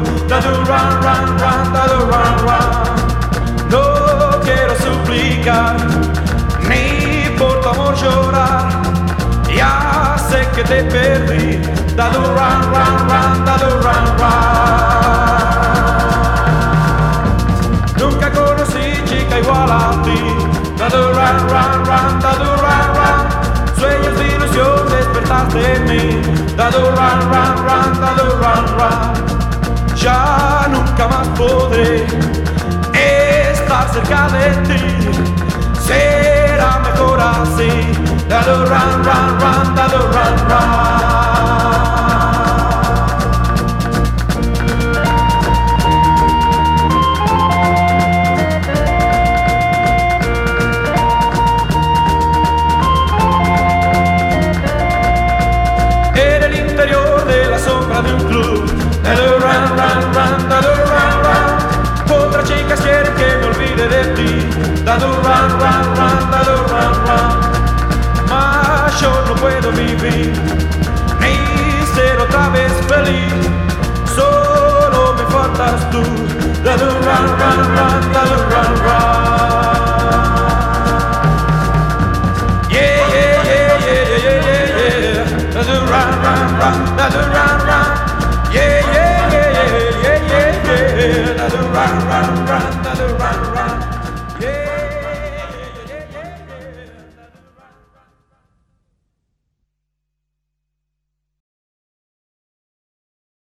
dado run, run, run, dado run, run. No quiero suplicar, ni por tu amor llorar. Ya sé que te perdí, dado run, run, run, dado run, run. Nunca conocí chica igual a ti, dado run, run, run, dado run, run. Sueños de ilusión despertaste en mí, dado run, run, run, dado run, run. Ya nunca más podré estar cerca de ti, será mejor así, dado run, run, run, dado run, run. De un club, dado run, run, run, dado run, run. Otras chicas quieren que me olvide de ti, dado run, run, run, dado run, run. Mas yo no puedo vivir, ni ser otra vez feliz. Solo me faltas tú, dado run, run, run, dado run, run.